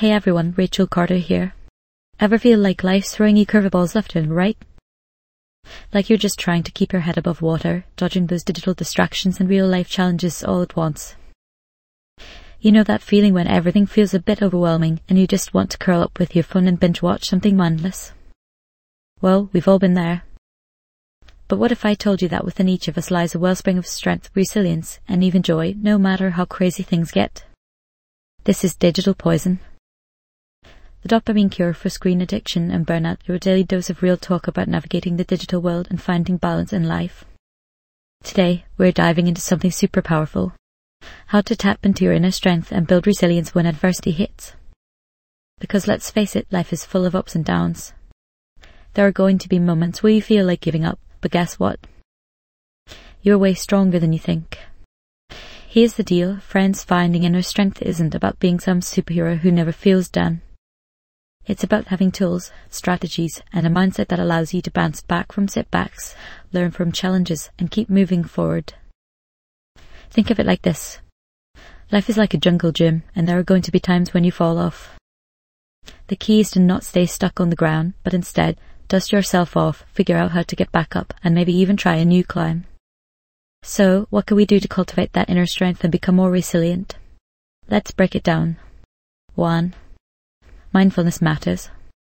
Hey everyone, Rachel Carter here. Ever feel like life's throwing you curveballs left and right? Like you're just trying to keep your head above water, dodging those digital distractions and real life challenges all at once. You know that feeling when everything feels a bit overwhelming and you just want to curl up with your phone and binge watch something mindless? Well, we've all been there. But what if I told you that within each of us lies a wellspring of strength, resilience, and even joy, no matter how crazy things get? This is Digital Poison. The dopamine cure for screen addiction and burnout, your daily dose of real talk about navigating the digital world and finding balance in life. Today, we're diving into something super powerful. How to tap into your inner strength and build resilience when adversity hits. Because let's face it, life is full of ups and downs. There are going to be moments where you feel like giving up, but guess what? You're way stronger than you think. Here's the deal, friends, finding inner strength isn't about being some superhero who never feels down. It's about having tools, strategies, and a mindset that allows you to bounce back from setbacks, learn from challenges, and keep moving forward. Think of it like this. Life is like a jungle gym, and there are going to be times when you fall off. The key is to not stay stuck on the ground, but instead, dust yourself off, figure out how to get back up, and maybe even try a new climb. So, what can we do to cultivate that inner strength and become more resilient? Let's break it down. 1. Mindfulness matters.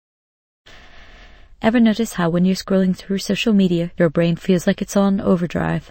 Ever notice how when you're scrolling through social media, your brain feels like it's on overdrive?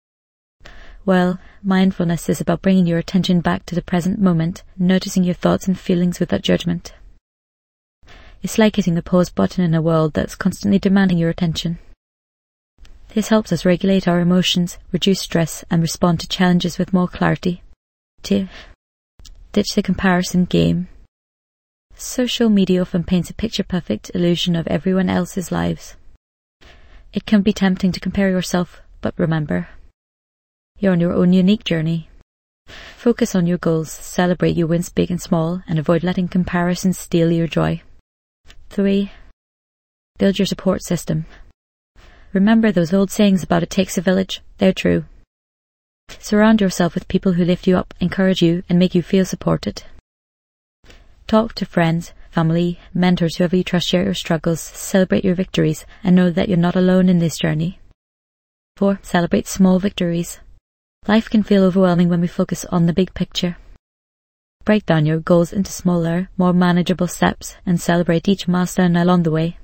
Well, mindfulness is about bringing your attention back to the present moment, noticing your thoughts and feelings without judgment. It's like hitting the pause button in a world that's constantly demanding your attention. This helps us regulate our emotions, reduce stress, and respond to challenges with more clarity. 2. Ditch the comparison game. Social media often paints a picture-perfect illusion of everyone else's lives. It can be tempting to compare yourself, but remember, you're on your own unique journey. Focus on your goals, celebrate your wins big and small, and avoid letting comparisons steal your joy. 3. Build your support system. Remember those old sayings about it takes a village? They're true. Surround yourself with people who lift you up, encourage you, and make you feel supported. Talk to friends, family, mentors, whoever you trust, share your struggles, celebrate your victories, and know that you're not alone in this journey. 4. Celebrate small victories. Life can feel overwhelming when we focus on the big picture. Break down your goals into smaller, more manageable steps and celebrate each milestone along the way.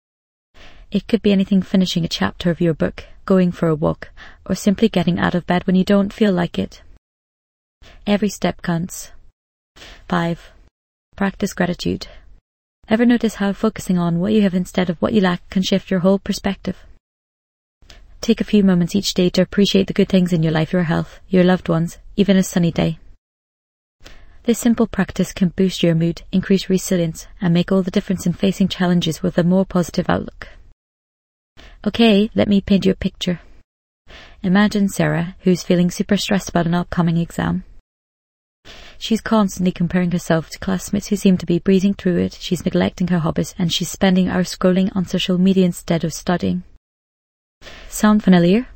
It could be anything: finishing a chapter of your book, going for a walk, or simply getting out of bed when you don't feel like it. Every step counts. 5. Practice gratitude. Ever notice how focusing on what you have instead of what you lack can shift your whole perspective? Take a few moments each day to appreciate the good things in your life, your health, your loved ones, even a sunny day. This simple practice can boost your mood, increase resilience, and make all the difference in facing challenges with a more positive outlook. Okay, let me paint you a picture. Imagine Sarah, who's feeling super stressed about an upcoming exam. She's constantly comparing herself to classmates who seem to be breezing through it, she's neglecting her hobbies, and she's spending hours scrolling on social media instead of studying. Sound familiar?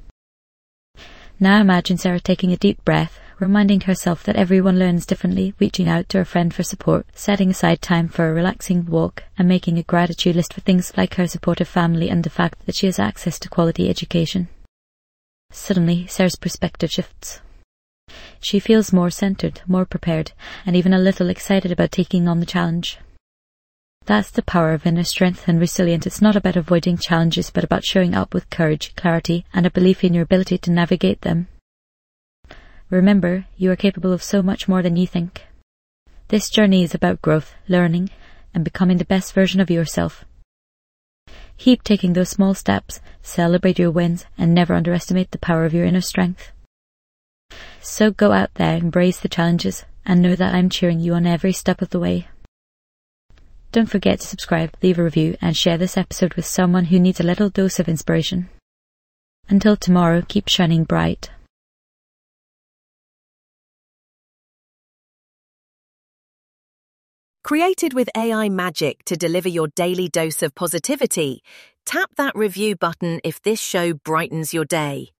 Now imagine Sarah taking a deep breath, reminding herself that everyone learns differently, reaching out to a friend for support, setting aside time for a relaxing walk, and making a gratitude list for things like her supportive family and the fact that she has access to quality education. Suddenly, Sarah's perspective shifts. She feels more centered, more prepared, and even a little excited about taking on the challenge. That's the power of inner strength and resilience. It's not about avoiding challenges, but about showing up with courage, clarity, and a belief in your ability to navigate them. Remember, you are capable of so much more than you think. This journey is about growth, learning, and becoming the best version of yourself. Keep taking those small steps, celebrate your wins, and never underestimate the power of your inner strength. So go out there, embrace the challenges, and know that I'm cheering you on every step of the way. Don't forget to subscribe, leave a review, and share this episode with someone who needs a little dose of inspiration. Until tomorrow, keep shining bright. Created with AI magic to deliver your daily dose of positivity, tap that review button if this show brightens your day.